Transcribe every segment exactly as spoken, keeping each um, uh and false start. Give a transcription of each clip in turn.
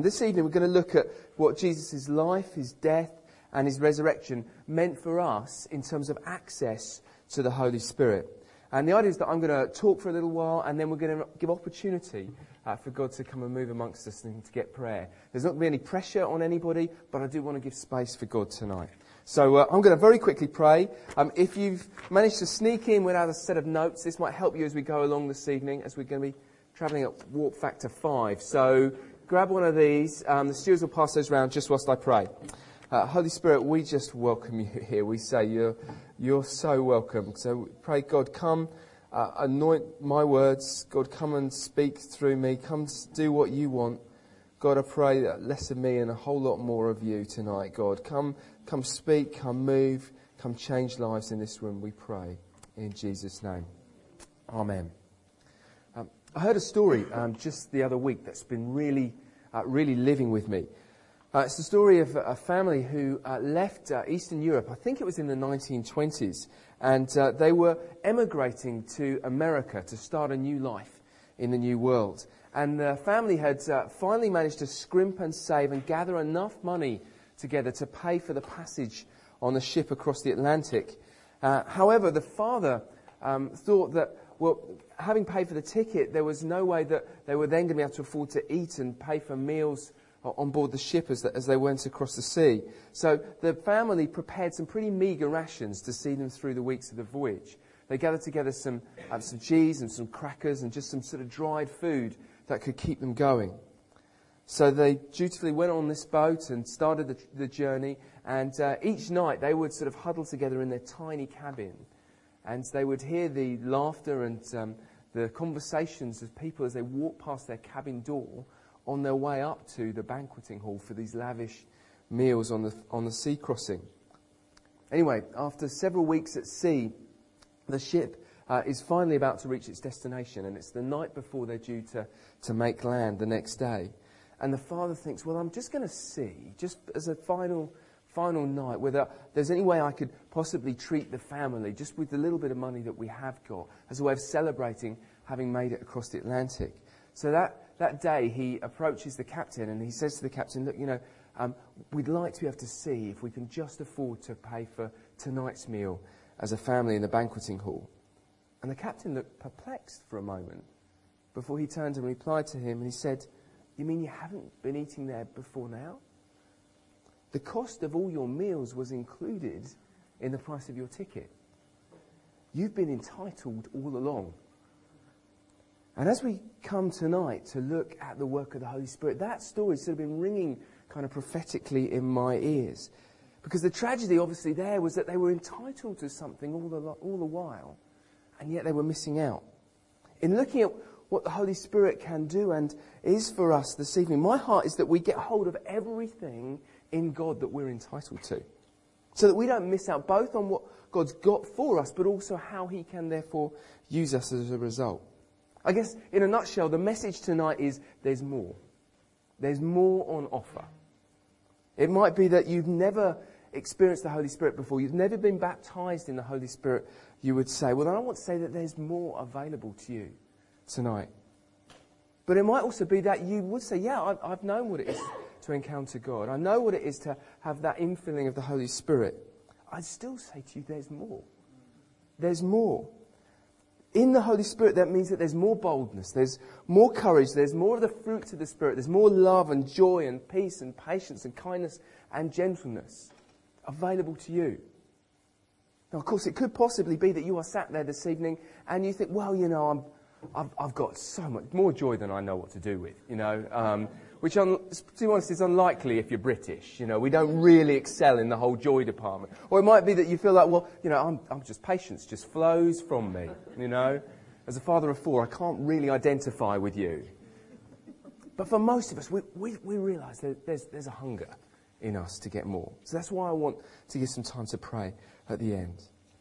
this evening we're going to look at what Jesus' life, his death and his resurrection meant for us in terms of access to the Holy Spirit. And the idea is that I'm going to talk for a little while and then we're going to give opportunity uh, for God to come and move amongst us and to get prayer. There's not going to be any pressure on anybody, but I do want to give space for God tonight. So uh, I'm going to very quickly pray. Um, if you've managed to sneak in without a set of notes, this might help you as we go along this evening, as we're going to be travelling at warp factor five. So grab one of these. Um, the stewards will pass those around just whilst I pray. Uh, Holy Spirit, we just welcome you here. We say you're, you're so welcome. So pray, God, come, uh, anoint my words. God, come and speak through me. Come do what you want. God, I pray that less of me and a whole lot more of you tonight, God. Come, come speak, come move, come change lives in this room, we pray. In Jesus' name. Amen. Um, I heard a story um, just the other week that's been really, uh, really living with me. Uh, it's the story of a family who uh, left uh, Eastern Europe, I think it was in the nineteen twenties, and uh, they were emigrating to America to start a new life in the new world. And the family had uh, finally managed to scrimp and save and gather enough money together to pay for the passage on the ship across the Atlantic. Uh, however, the father um, thought that, well, having paid for the ticket, there was no way that they were then going to be able to afford to eat and pay for meals on board the ship as, the, as they went across the sea. So the family prepared some pretty meagre rations to see them through the weeks of the voyage. They gathered together some, uh, some cheese and some crackers and just some sort of dried food that could keep them going. So they dutifully went on this boat and started the, the journey, and uh, each night they would sort of huddle together in their tiny cabin, and they would hear the laughter and um, the conversations of people as they walked past their cabin door on their way up to the banqueting hall for these lavish meals on the on the sea crossing. Anyway, after several weeks at sea, the ship uh, is finally about to reach its destination, and it's the night before they're due to, to make land the next day. And the father thinks, well, I'm just going to see, just as a final final night, whether there's any way I could possibly treat the family, just with the little bit of money that we have got, as a way of celebrating having made it across the Atlantic. So that That day, he approaches the captain and he says to the captain, look, you know, um, we'd like to be able to see if we can just afford to pay for tonight's meal as a family in the banqueting hall. And the captain looked perplexed for a moment before he turned and replied to him, and he said, you mean you haven't been eating there before now? The cost of all your meals was included in the price of your ticket. You've been entitled all along. And as we come tonight to look at the work of the Holy Spirit, that story's sort of been ringing kind of prophetically in my ears. Because the tragedy, obviously, there was that they were entitled to something all the, all the while, and yet they were missing out. In looking at what the Holy Spirit can do and is for us this evening, my heart is that we get hold of everything in God that we're entitled to, so that we don't miss out both on what God's got for us, but also how he can therefore use us as a result. I guess, in a nutshell, the message tonight is there's more. There's more on offer. It might be that you've never experienced the Holy Spirit before. You've never been baptized in the Holy Spirit. You would say, well, then I want to say that there's more available to you tonight. But it might also be that you would say, yeah, I've, I've known what it is to encounter God. I know what it is to have that infilling of the Holy Spirit. I'd still say to you, there's more. There's more. In the Holy Spirit, that means that there's more boldness, there's more courage, there's more of the fruits of the Spirit, there's more love and joy and peace and patience and kindness and gentleness available to you. Now, of course, it could possibly be that you are sat there this evening and you think, well, you know, I'm, I've, I've got so much more joy than I know what to do with, you know, um, which, un- to be honest, is unlikely if you're British. You know, we don't really excel in the whole joy department. Or it might be that you feel like, well, you know, I'm, I'm just patience just flows from me, you know. As a father of four, I can't really identify with you. But for most of us, we, we, we realise that there's, there's a hunger in us to get more. So that's why I want to give some time to pray at the end.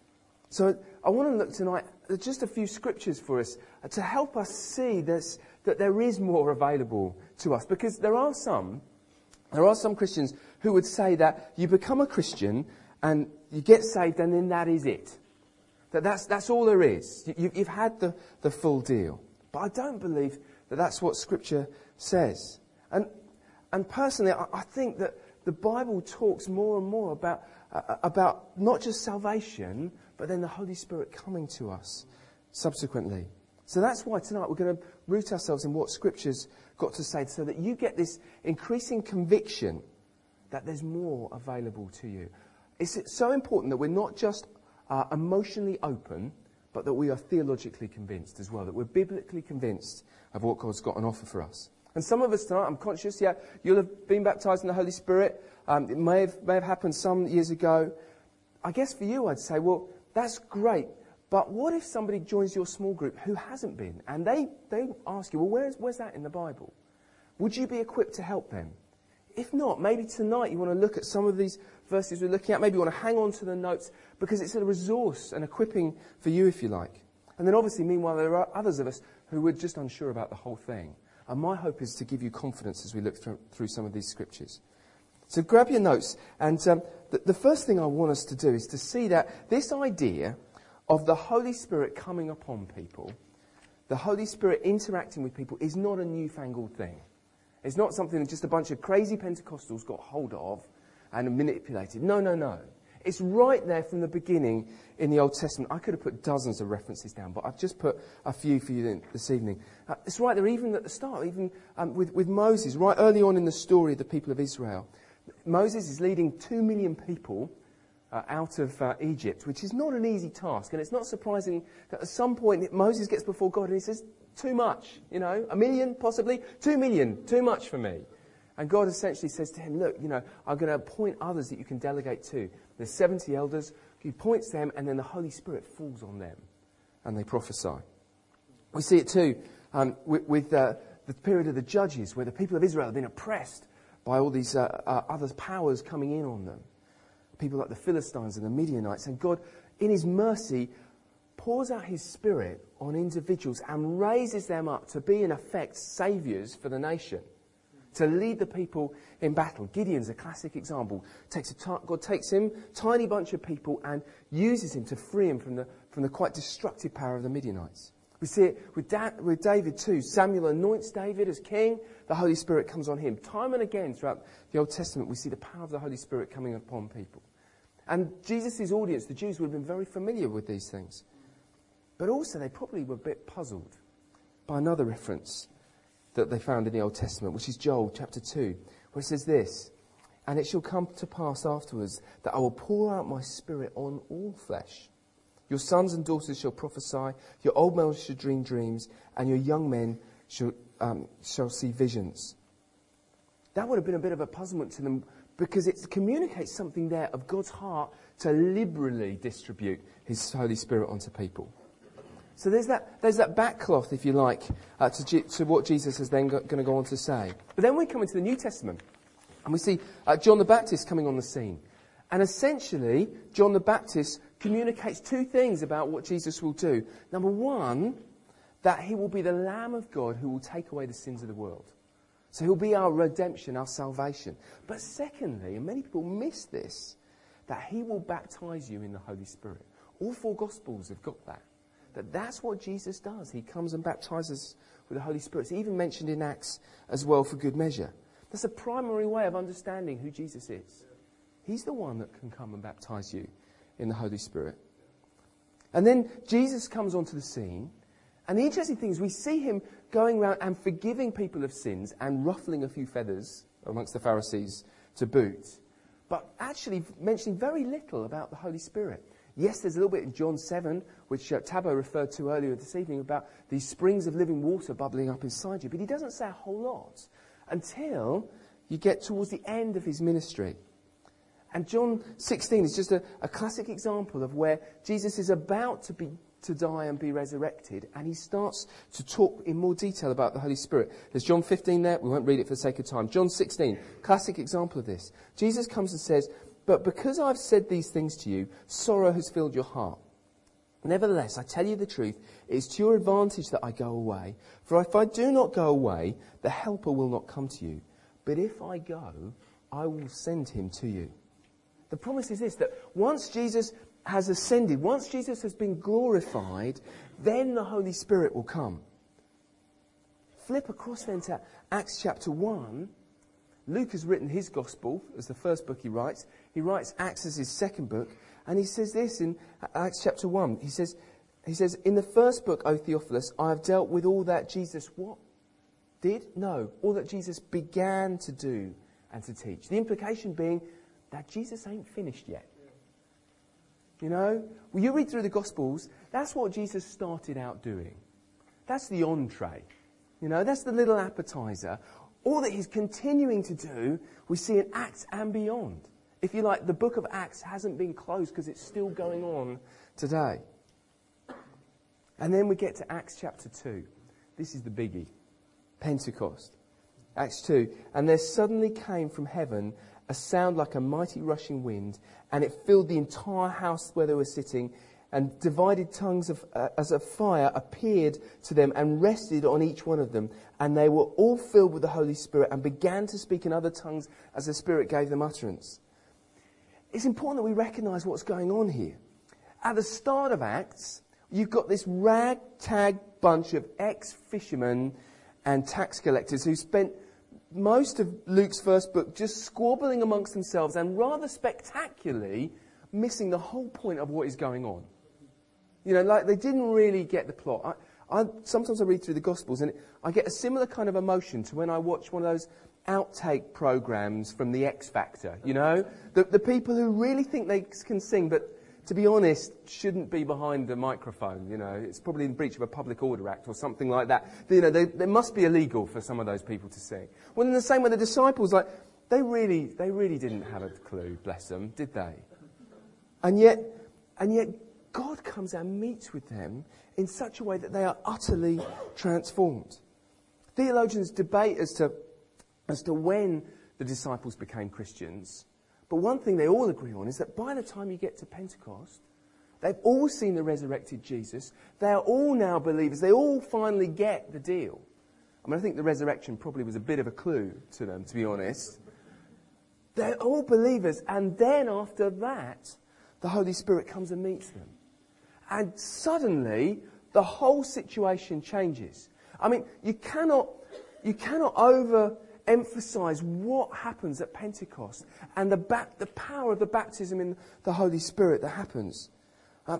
So I want to look tonight at just a few scriptures for us to help us see this, that there is more available to us. Because there are some, there are some Christians who would say that you become a Christian and you get saved and then that is it. That that's, that's all there is. You, you've had the, the full deal. But I don't believe that that's what Scripture says. And and personally, I, I think that the Bible talks more and more about, uh, about not just salvation, but then the Holy Spirit coming to us subsequently. So that's why tonight we're going to root ourselves in what Scripture's got to say, so that you get this increasing conviction that there's more available to you. It's so important that we're not just uh, emotionally open, but that we are theologically convinced as well, that we're biblically convinced of what God's got on offer for us. And some of us tonight, I'm conscious, yeah, you'll have been baptised in the Holy Spirit. Um, it may have, may have happened some years ago. I guess for you, I'd say, well, that's great. But what if somebody joins your small group who hasn't been? And they, they ask you, well, where's, where's that in the Bible? Would you be equipped to help them? If not, maybe tonight you want to look at some of these verses we're looking at. Maybe you want to hang on to the notes because it's a resource and equipping for you, if you like. And then obviously, meanwhile, there are others of us who were just unsure about the whole thing. And my hope is to give you confidence as we look through, through some of these scriptures. So grab your notes. And um, the, the first thing I want us to do is to see that this idea of the Holy Spirit coming upon people, the Holy Spirit interacting with people, is not a newfangled thing. It's not something that just a bunch of crazy Pentecostals got hold of and manipulated. No, no, no. It's right there from the beginning in the Old Testament. I could have put dozens of references down, but I've just put a few for you this evening. Uh, it's right there even at the start, even um, with, with Moses, right early on in the story of the people of Israel. Moses is leading two million people uh, out of uh, Egypt, which is not an easy task. And it's not surprising that at some point Moses gets before God and he says, too much, you know, a million possibly, two million, too much for me. And God essentially says to him, look, you know, I'm going to appoint others that you can delegate to. There's seventy elders. He points them, and then the Holy Spirit falls on them, and they prophesy. We see it too um, with, with uh, the period of the Judges, where the people of Israel have been oppressed by all these uh, uh, other powers coming in on them. People like the Philistines and the Midianites. And God, in his mercy, pours out his Spirit on individuals and raises them up to be, in effect, saviours for the nation, to lead the people in battle. Gideon's a classic example. Takes a t- God takes him, tiny bunch of people, and uses him to free him from the, from the quite destructive power of the Midianites. We see it with, da- with David too. Samuel anoints David as king. The Holy Spirit comes on him. Time and again throughout the Old Testament, we see the power of the Holy Spirit coming upon people. And Jesus' audience, the Jews, would have been very familiar with these things. But also they probably were a bit puzzled by another reference that they found in the Old Testament, which is Joel chapter two, where it says this, and it shall come to pass afterwards that I will pour out my Spirit on all flesh. Your sons and daughters shall prophesy, your old men shall dream dreams, and your young men shall, um, shall see visions. That would have been a bit of a puzzlement to them, because it communicates something there of God's heart to liberally distribute his Holy Spirit onto people. So there's that there's that backcloth, if you like, uh, to, G- to what Jesus is then go- going to go on to say. But then we come into the New Testament, and we see uh, John the Baptist coming on the scene. And essentially, John the Baptist communicates two things about what Jesus will do. Number one, that he will be the Lamb of God who will take away the sins of the world. So he'll be our redemption, our salvation. But secondly, and many people miss this, that he will baptize you in the Holy Spirit. All four Gospels have got that. That that's what Jesus does. He comes and baptizes with the Holy Spirit. It's even mentioned in Acts as well for good measure. That's a primary way of understanding who Jesus is. He's the one that can come and baptize you in the Holy Spirit. And then Jesus comes onto the scene. And the interesting thing is we see him going around and forgiving people of sins and ruffling a few feathers amongst the Pharisees to boot. But actually mentioning very little about the Holy Spirit. Yes, there's a little bit in John seven, which uh, Tabo referred to earlier this evening, about these springs of living water bubbling up inside you. But he doesn't say a whole lot until you get towards the end of his ministry. And John sixteen is just a, a classic example of where Jesus is about to be to die and be resurrected, and he starts to talk in more detail about the Holy Spirit. There's John fifteen there. We won't read it for the sake of time. John sixteen, classic example of this. Jesus comes and says, "But because I've said these things to you, sorrow has filled your heart. Nevertheless, I tell you the truth, it is to your advantage that I go away. For if I do not go away, the Helper will not come to you. But if I go, I will send him to you." The promise is this, that once Jesus has ascended, once Jesus has been glorified, then the Holy Spirit will come. Flip across then to Acts chapter one, Luke has written his gospel as the first book he writes. He writes Acts as his second book. And he says this in Acts chapter one. He says, he says, in the first book, O Theophilus, I have dealt with all that Jesus what? Did? No. All that Jesus began to do and to teach. The implication being that Jesus ain't finished yet. You know? When you read through the Gospels, that's what Jesus started out doing. That's the entree. You know, that's the little appetizer. All that he's continuing to do, we see in Acts and beyond. If you like, the book of Acts hasn't been closed because it's still going on today. And then we get to Acts chapter two. This is the biggie. Pentecost. Acts two. And there suddenly came from heaven a sound like a mighty rushing wind, and it filled the entire house where they were sitting, and divided tongues of, uh, as a fire appeared to them and rested on each one of them. And they were all filled with the Holy Spirit and began to speak in other tongues as the Spirit gave them utterance. It's important that we recognise what's going on here. At the start of Acts, you've got this ragtag bunch of ex-fishermen and tax collectors who spent most of Luke's first book just squabbling amongst themselves and rather spectacularly missing the whole point of what is going on. You know, like they didn't really get the plot. I, I sometimes I read through the Gospels and I get a similar kind of emotion to when I watch one of those outtake programs from the X Factor. You know, the the people who really think they can sing, but to be honest, shouldn't be behind the microphone. You know, it's probably in breach of a Public Order Act or something like that. You know, they, they must be illegal for some of those people to sing. Well, in the same way, the disciples, like they really, they really didn't have a clue. Bless them, did they? And yet, and yet, God comes and meets with them in such a way that they are utterly transformed. Theologians debate as to as to when the disciples became Christians. But one thing they all agree on is that by the time you get to Pentecost, they've all seen the resurrected Jesus. They are all now believers. They all finally get the deal. I mean, I think the resurrection probably was a bit of a clue to them, to be honest. They're all believers. And then after that, the Holy Spirit comes and meets them. And suddenly, the whole situation changes. I mean, you cannot, you cannot over... emphasize what happens at Pentecost and the ba- the power of the baptism in the Holy Spirit that happens. Uh,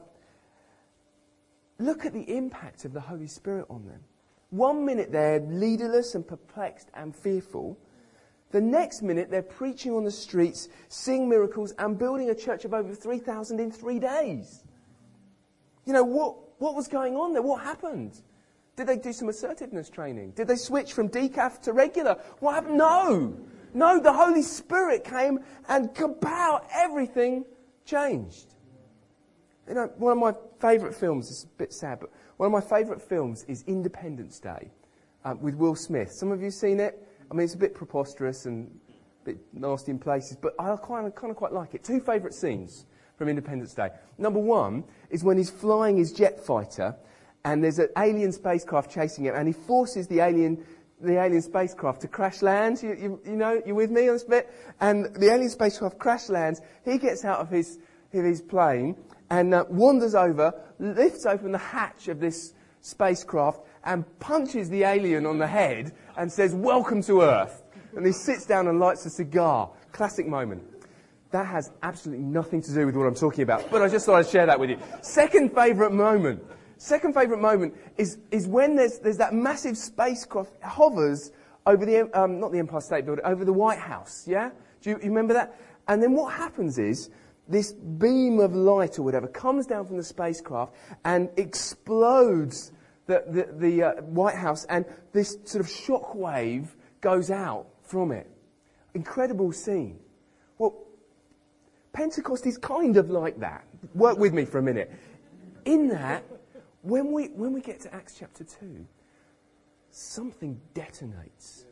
look at the impact of the Holy Spirit on them. One minute they're leaderless and perplexed and fearful. The next minute they're preaching on the streets, seeing miracles and building a church of over three thousand in three days. You know, what, what was going on there? What happened? Did they do some assertiveness training? Did they switch from decaf to regular? What happened? No. No, the Holy Spirit came and kapow, everything changed. You know, one of my favourite films, it's a bit sad, but one of my favourite films is Independence Day um, with Will Smith. Some of you seen it? I mean, it's a bit preposterous and a bit nasty in places, but I kind of, kind of quite like it. Two favourite scenes from Independence Day. Number one is when he's flying his jet fighter and there's an alien spacecraft chasing him, and he forces the alien, the alien spacecraft to crash land. You, you, you know, you with me on this bit? And the alien spacecraft crash lands. He gets out of his, of his plane and uh, wanders over, lifts open the hatch of this spacecraft, and punches the alien on the head and says, "Welcome to Earth." And he sits down and lights a cigar. Classic moment. That has absolutely nothing to do with what I'm talking about, but I just thought I'd share that with you. Second favourite moment. Second favourite moment is, is when there's, there's that massive spacecraft hovers over the, um, not the Empire State Building, over the White House, yeah? Do you, you remember that? And then what happens is, this beam of light or whatever comes down from the spacecraft and explodes the, the, the uh, White House, and this sort of shockwave goes out from it. Incredible scene. Well, Pentecost is kind of like that. Work with me for a minute. In that, When we when we get to Acts chapter two, something detonates.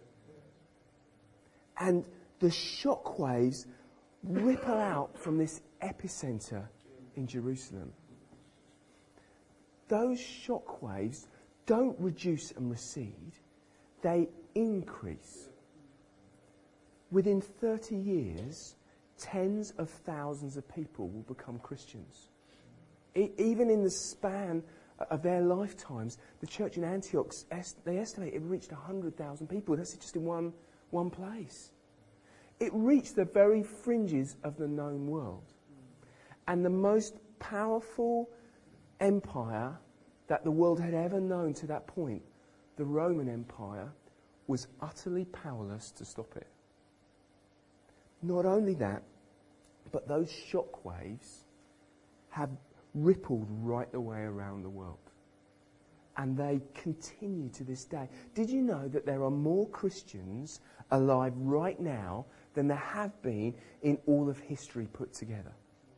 And the shockwaves ripple out from this epicenter in Jerusalem. Those shockwaves don't reduce and recede, they increase. Within thirty years, tens of thousands of people will become Christians. E- even in the span of their lifetimes, the church in Antioch, they estimate it reached one hundred thousand people. That's just in one, one place. it reached the very fringes of the known world. And the most powerful empire that the world had ever known to that point, the Roman Empire, was utterly powerless to stop it. Not only that, but those shockwaves have rippled right the way around the world. And they continue to this day. Did you know that there are more Christians alive right now than there have been in all of history put together?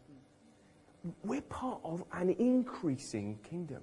We're part of an increasing kingdom.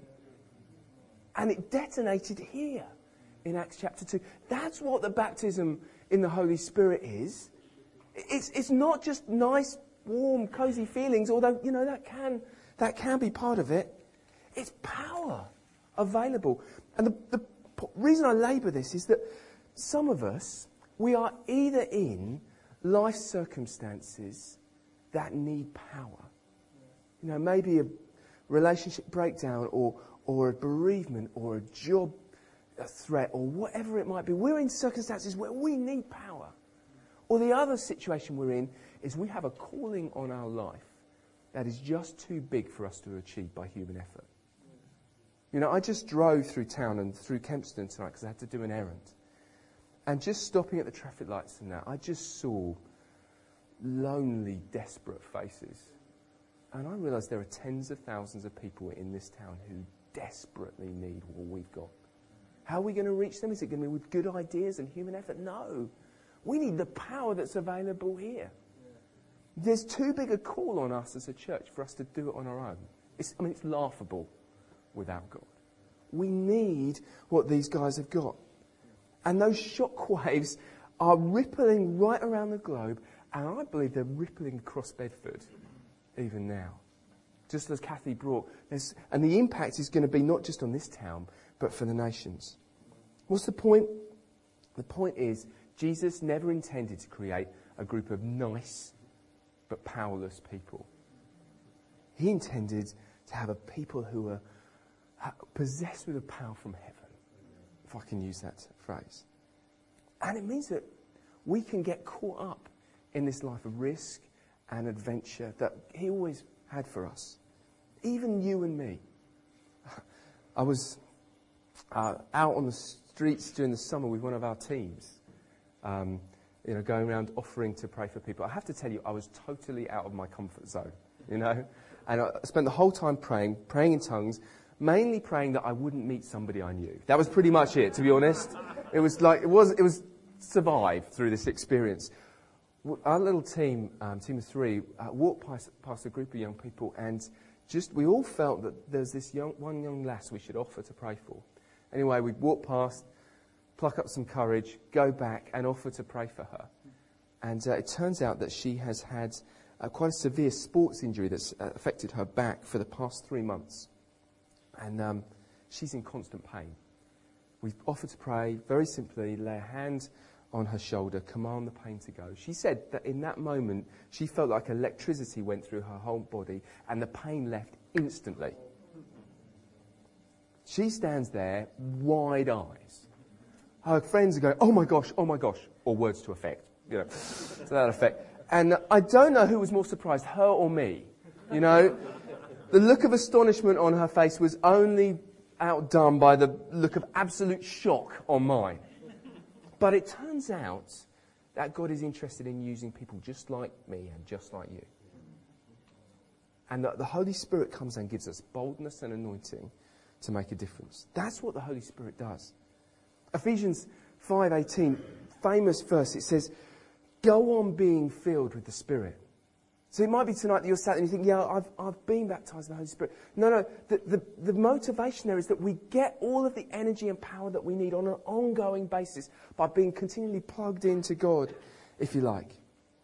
And it detonated here in Acts chapter two. That's what the baptism in the Holy Spirit is. It's, it's not just nice, warm, cosy feelings, although, you know, that can, that can be part of it. It's power available. And the, the reason I labour this is that some of us, we are either in life circumstances that need power. You know, maybe a relationship breakdown or or a bereavement or a job a threat or whatever it might be. We're in circumstances where we need power. Or the other situation we're in is we have a calling on our life that is just too big for us to achieve by human effort. You know, I just drove through town and through Kempston tonight because I had to do an errand. And just stopping at the traffic lights and that, I just saw lonely, desperate faces. And I realised there are tens of thousands of people in this town who desperately need what we've got. How are we going to reach them? Is it going to be with good ideas and human effort? No. We need the power that's available here. Yeah. There's too big a call on us as a church for us to do it on our own. It's, I mean, it's laughable without God. We need what these guys have got. And those shockwaves are rippling right around the globe, and I believe they're rippling across Bedford even now. Just as Kathy brought, there's, and the impact is going to be not just on this town, but for the nations. What's the point? The point is, Jesus never intended to create a group of nice but powerless people. He intended to have a people who are possessed with a power from heaven, if I can use that phrase. And it means that we can get caught up in this life of risk and adventure that he always had for us. Even you and me. I was uh, out on the streets during the summer with one of our teams, um, you know, going around offering to pray for people. I have to tell you, I was totally out of my comfort zone, you know. And I spent the whole time praying, praying in tongues, mainly praying that I wouldn't meet somebody I knew. That was pretty much it, to be honest. It was like, it was, it was survive through this experience. Our little team, um, team of three, uh, walked past, past a group of young people, and just we all felt that there's this young, one young lass we should offer to pray for. Anyway, we walked past, pluck up some courage, go back and offer to pray for her. And uh, it turns out that she has had uh, quite a severe sports injury that's uh, affected her back for the past three months. And um, she's in constant pain. We've offered to pray, very simply, lay a hand on her shoulder, command the pain to go. She said that in that moment, she felt like electricity went through her whole body and the pain left instantly. She stands there, wide eyes. Her friends are going, oh my gosh, oh my gosh, or words to effect, you know, to that effect. And I don't know who was more surprised, her or me. You know, the look of astonishment on her face was only outdone by the look of absolute shock on mine. But it turns out that God is interested in using people just like me and just like you. And that the Holy Spirit comes and gives us boldness and anointing to make a difference. That's what the Holy Spirit does. Ephesians five eighteen, famous verse, it says, go on being filled with the Spirit. So it might be tonight that you're sat and you think, yeah, I've, I've been baptized in the Holy Spirit. No, no, the, the, the motivation there is that we get all of the energy and power that we need on an ongoing basis by being continually plugged into God, if you like.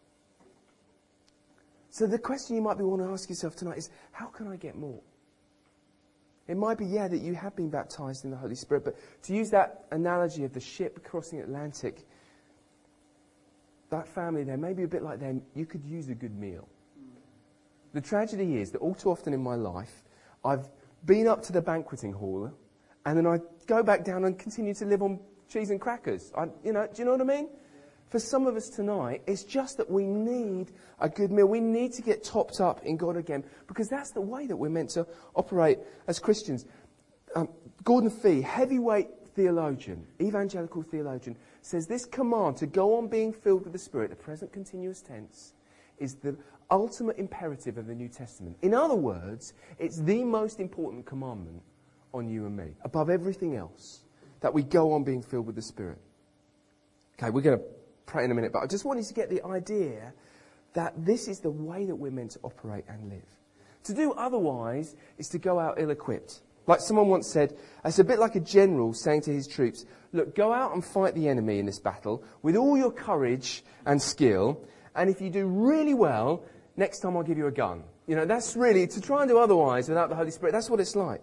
So the question you might be wanting to ask yourself tonight is, how can I get more? It might be, yeah, that you have been baptized in the Holy Spirit, but to use that analogy of the ship crossing the Atlantic, that family there, maybe a bit like them, you could use a good meal. The tragedy is that all too often in my life, I've been up to the banqueting hall, and then I go back down and continue to live on cheese and crackers. I, you know, do you know what I mean? For some of us tonight, it's just that we need a good meal. We need to get topped up in God again, because that's the way that we're meant to operate as Christians. Um, Gordon Fee, heavyweight theologian, evangelical theologian, says this command to go on being filled with the Spirit, the present continuous tense, is the ultimate imperative of the New Testament. In other words, it's the most important commandment on you and me, above everything else, that we go on being filled with the Spirit. Okay, we're going to pray in a minute, but I just want you to get the idea that this is the way that we're meant to operate and live. To do otherwise is to go out ill-equipped. Like someone once said, it's a bit like a general saying to his troops, look, go out and fight the enemy in this battle with all your courage and skill, and if you do really well, next time I'll give you a gun. You know, that's really, to try and do otherwise without the Holy Spirit, that's what it's like.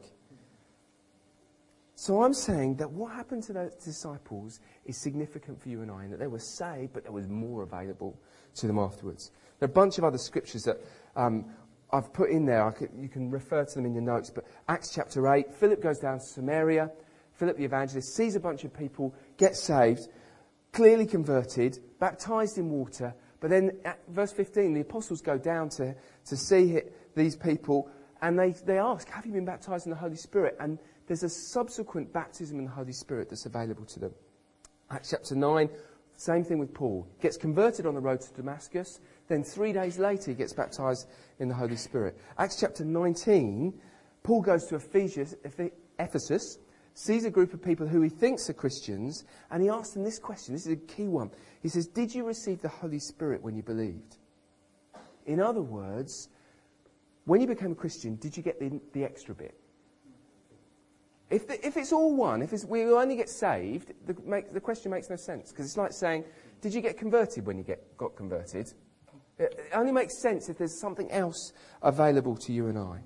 So I'm saying that what happened to those disciples is significant for you and I, and that they were saved, but there was more available to them afterwards. There are a bunch of other scriptures that um, I've put in there. I could, you can refer to them in your notes. But Acts chapter eight, Philip goes down to Samaria. Philip the evangelist sees a bunch of people get saved, clearly converted, baptized in water. But then at verse fifteen, the apostles go down to, to see these people, and they, they ask, have you been baptized in the Holy Spirit? And there's a subsequent baptism in the Holy Spirit that's available to them. Acts chapter nine, same thing with Paul. Gets converted on the road to Damascus. Then three days later, he gets baptized in the Holy Spirit. Acts chapter nineteen, Paul goes to Ephesus, Ephesus, sees a group of people who he thinks are Christians, and he asks them this question. This is a key one. He says, did you receive the Holy Spirit when you believed? In other words, when you became a Christian, did you get the, the extra bit? If, the, if it's all one, if it's, we only get saved, the, make, the question makes no sense. Because it's like saying, did you get converted when you get, got converted? It, it only makes sense if there's something else available to you and I.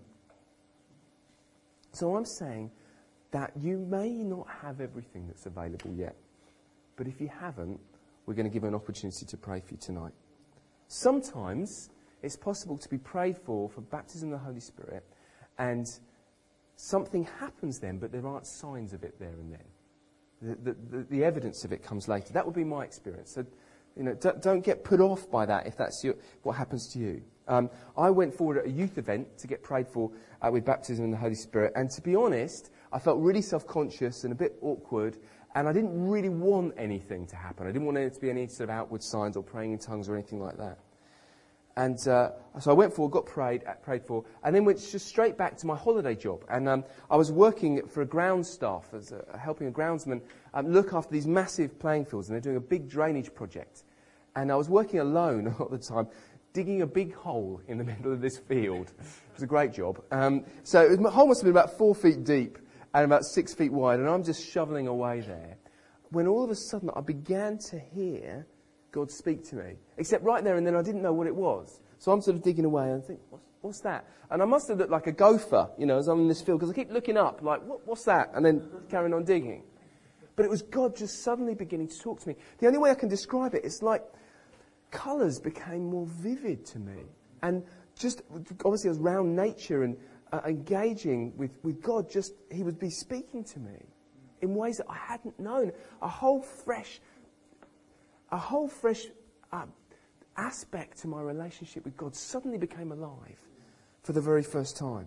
So I'm saying that you may not have everything that's available yet. But if you haven't, we're going to give you an opportunity to pray for you tonight. Sometimes it's possible to be prayed for for baptism of the Holy Spirit, and something happens then, but there aren't signs of it there and then. The, the, the, the evidence of it comes later. That would be my experience. So, you know, don't, don't get put off by that if that's your, what happens to you. Um, I went forward at a youth event to get prayed for uh, with baptism in the Holy Spirit, and to be honest, I felt really self-conscious and a bit awkward, and I didn't really want anything to happen. I didn't want there to be any sort of outward signs or praying in tongues or anything like that. And uh, so I went forward, got prayed, uh, prayed for, and then went just straight back to my holiday job. And um, I was working for a ground staff, as a, helping a groundsman um, look after these massive playing fields, and they're doing a big drainage project. And I was working alone a lot of the time, digging a big hole in the middle of this field. It was a great job. Um, so the hole must have been about four feet deep and about six feet wide, and I'm just shoveling away there, when all of a sudden I began to hear God speak to me. Except right there and then I didn't know what it was. So I'm sort of digging away and I think, what's, what's that? And I must have looked like a gopher, you know, as I'm in this field, because I keep looking up, like, what, what's that? And then carrying on digging. But it was God just suddenly beginning to talk to me. The only way I can describe it, it's like colours became more vivid to me. And just, obviously I was around nature and uh, engaging with, with God, just, he would be speaking to me in ways that I hadn't known. A whole fresh, a whole fresh uh, aspect to my relationship with God suddenly became alive for the very first time.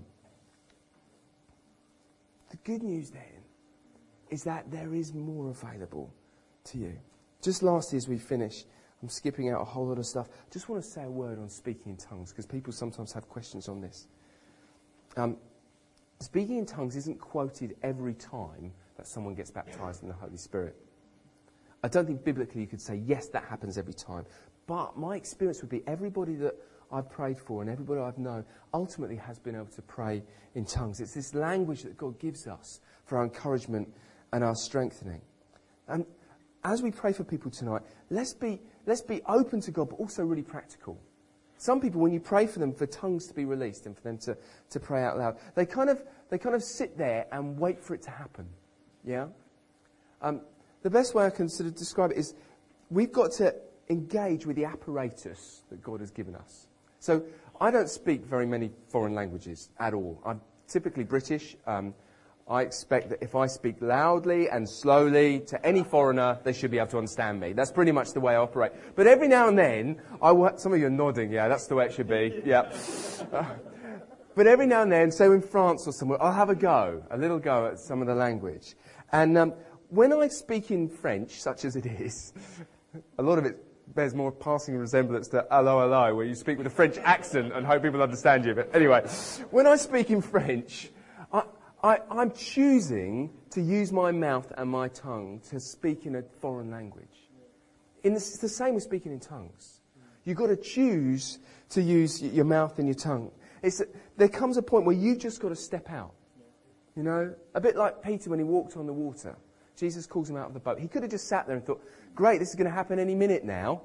The good news then is that there is more available to you. Just lastly, as we finish, I'm skipping out a whole lot of stuff. I just want to say a word on speaking in tongues, because people sometimes have questions on this. Um, speaking in tongues isn't quoted every time that someone gets baptized in the Holy Spirit. I don't think biblically you could say, yes, that happens every time. But my experience would be everybody that I've prayed for and everybody I've known ultimately has been able to pray in tongues. It's this language that God gives us for our encouragement and our strengthening. And as we pray for people tonight, let's be, let's be open to God, but also really practical. Some people, when you pray for them for tongues to be released and for them to, to pray out loud, they kind of they kind of sit there and wait for it to happen. Yeah? Um, the best way I can sort of describe it is we've got to engage with the apparatus that God has given us. So I don't speak very many foreign languages at all. I'm typically British. Um, I expect that if I speak loudly and slowly to any foreigner, they should be able to understand me. That's pretty much the way I operate. But every now and then, I will, some of you are nodding, yeah, that's the way it should be, yeah. Uh, but every now and then, so in France or somewhere, I'll have a go, a little go at some of the language. And um, when I speak in French, such as it is, a lot of it bears more passing resemblance to hello, hello, where you speak with a French accent and hope people understand you. But anyway, when I speak in French, I, I, I'm choosing to use my mouth and my tongue to speak in a foreign language. In the, it's the same with speaking in tongues. You've got to choose to use your mouth and your tongue. It's, there comes a point where you've just got to step out. You know, a bit like Peter when he walked on the water. Jesus calls him out of the boat. He could have just sat there and thought, great, this is going to happen any minute now.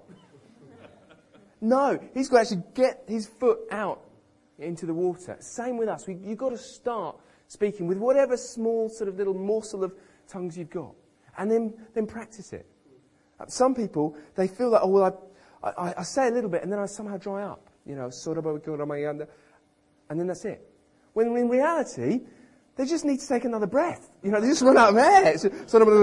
No, he's got to actually get his foot out into the water. Same with us. We, you've got to start speaking with whatever small sort of little morsel of tongues you've got. And then, then practice it. Some people, they feel that, oh, well, I, I, I say a little bit and then I somehow dry up. You know, and then that's it. When in reality, they just need to take another breath. You know, they just run out of air. It's sort of,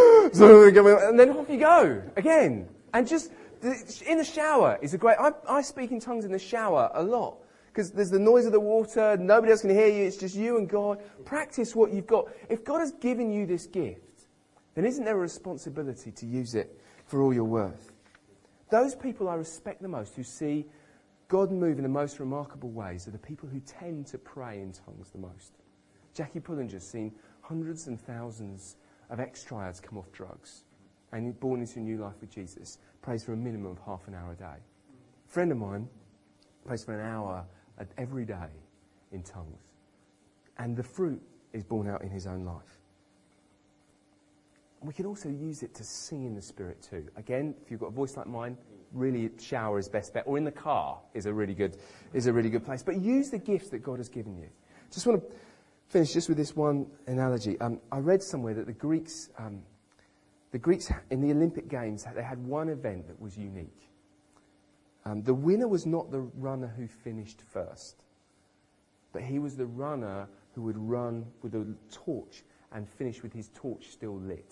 and then off you go again. And just in the shower is a great. I, I speak in tongues in the shower a lot because there's the noise of the water. Nobody else can hear you. It's just you and God. Practice what you've got. If God has given you this gift, then isn't there a responsibility to use it for all you're worth? Those people I respect the most, who see God move in the most remarkable ways, are the people who tend to pray in tongues the most. Jackie Pullinger's seen hundreds and thousands of ex-triads come off drugs and born into a new life with Jesus. Prays for a minimum of half an hour a day. A friend of mine prays for an hour every day in tongues. And the fruit is born out in his own life. We can also use it to sing in the Spirit too. Again, if you've got a voice like mine, really shower is best bet. Or in the car is a really good, is a really good place. But use the gifts that God has given you. Just want to finish just with this one analogy. Um, I read somewhere that the Greeks, um, the Greeks in the Olympic Games, they had one event that was unique. Um, the winner was not the runner who finished first, but he was the runner who would run with a torch and finish with his torch still lit.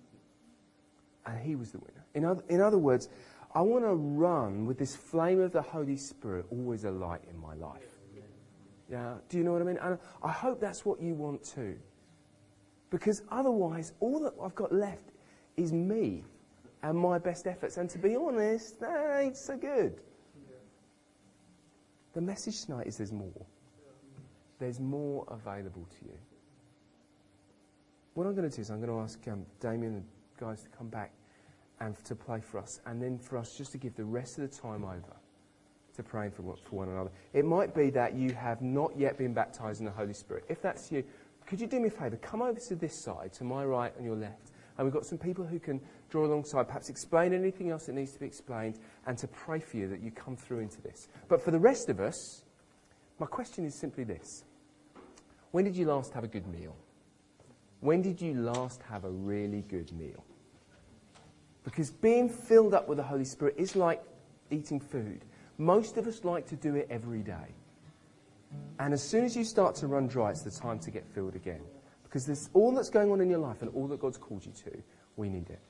And he was the winner. In other, in other words, I want to run with this flame of the Holy Spirit always alight in my life. Yeah, do you know what I mean? And I hope that's what you want too. Because otherwise, all that I've got left is me and my best efforts. And to be honest, that ain't so good. The message tonight is there's more. There's more available to you. What I'm going to do is I'm going to ask um, Damien and the guys to come back and to play for us. And then for us just to give the rest of the time over to praying for, for one another. It might be that you have not yet been baptised in the Holy Spirit. If that's you, could you do me a favour? Come over to this side, to my right and your left. And we've got some people who can draw alongside, perhaps explain anything else that needs to be explained, and to pray for you that you come through into this. But for the rest of us, my question is simply this. When did you last have a good meal? When did you last have a really good meal? Because being filled up with the Holy Spirit is like eating food. Most of us like to do it every day. And as soon as you start to run dry, it's the time to get filled again. Because there's all that's going on in your life and all that God's called you to, we need it.